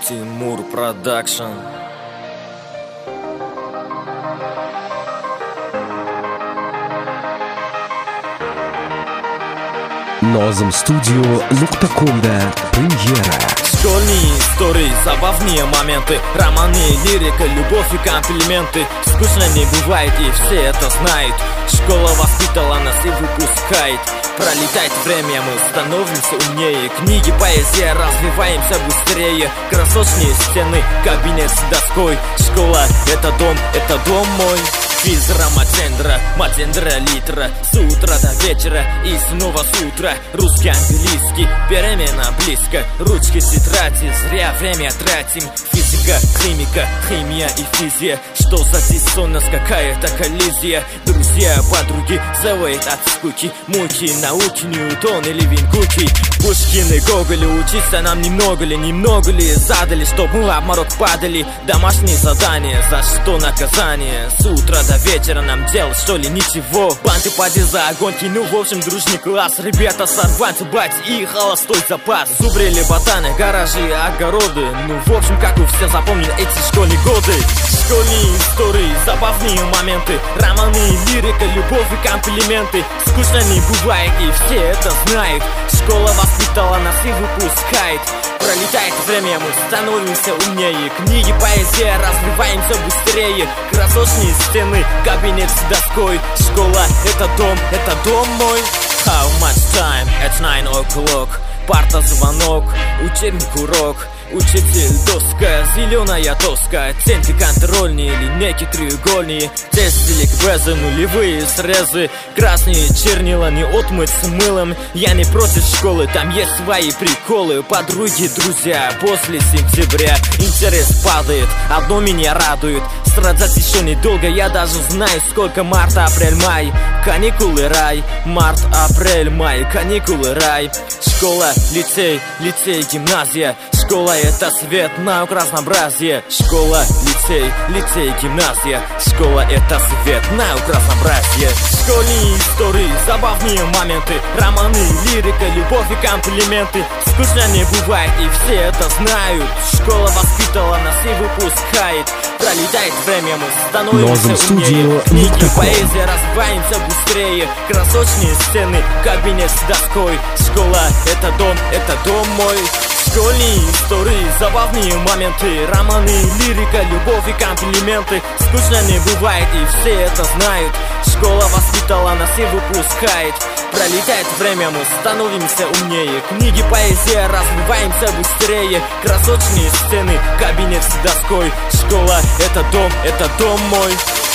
Тимур Продакшн. Nozim Studio.com'da премьера. Школьные истории, забавные моменты, романы, лирика, любовь и комплименты. Скучно не бывает, и все это знают. Школа воспитала нас и выпускает. Пролетает время, мы становимся умнее. Книги, поэзия, развиваемся быстрее. Красочные стены, кабинет с доской. Школа — это дом мой. Физра, матендра, литра. С утра до вечера и снова с утра. Русский, английский, перемена близко. Ручки, тетради, зря время тратим. Физика, химия и физия. Что за диссонанс, какая-то коллизия. Друзья, подруги, завоет от скуки. Муки, науки, Ньютон или Винкуки. Пушкин и Гоголь, учиться нам немного ли задали, чтоб мы в обморок падали. Домашние задания, за что наказание? С утра до вечера нам делать, что ли, ничего. Банты, поди за огоньки, ну в общем дружный класс. Ребята, сорванцы, бать и холостой запас. Зубрили ботаны, гаражи, огороды. Ну в общем, как вы все запомнили эти школьные годы. Школьные истории, забавные моменты, романы, лирика, любовь и комплименты. Скучно не бывает, и все это знают. Школа воспитала нас и выпускает. Пролетает время, мы становимся умнее. Книги, поэзия, развиваемся быстрее. Красочные стены, кабинет с доской. Школа — это дом мой. How much time? At 9 o'clock. Парта, звонок, учебник, урок. Учитель, доска, зеленая доска. Оценки контрольные, линейки треугольные. Тесты, ликбезы, нулевые срезы. Красные чернила не отмыть с мылом. Я не против школы, там есть свои приколы. Подруги, друзья, после сентября интерес падает, одно меня радует. Страдать еще недолго, я даже знаю, сколько. Март, апрель, май, каникулы, рай. Март, апрель, май, каникулы, рай. Школа, лицей, гимназия. Школа — это свет, наук, разнообразие. Школа, лицей, гимназия. Школа — это свет, наук, разнообразие. Школьные истории, забавные моменты, романы, лирика, любовь и комплименты. Скучно не бывает, и все это знают. Школа воспитала нас и выпускает. Пролетает время, мы становимся умнее. Книги, поэзия, развиваемся быстрее. Красочные стены, кабинет с доской. Школа — это дом мой. Школьные истории, забавные моменты, романы, лирика, любовь и комплименты. Скучно не бывает, и все это знают. Школа воспитала нас и выпускает. Пролетает время, мы становимся умнее. Книги, поэзия, развиваемся быстрее. Красочные стены, кабинет с доской. Школа — это дом мой.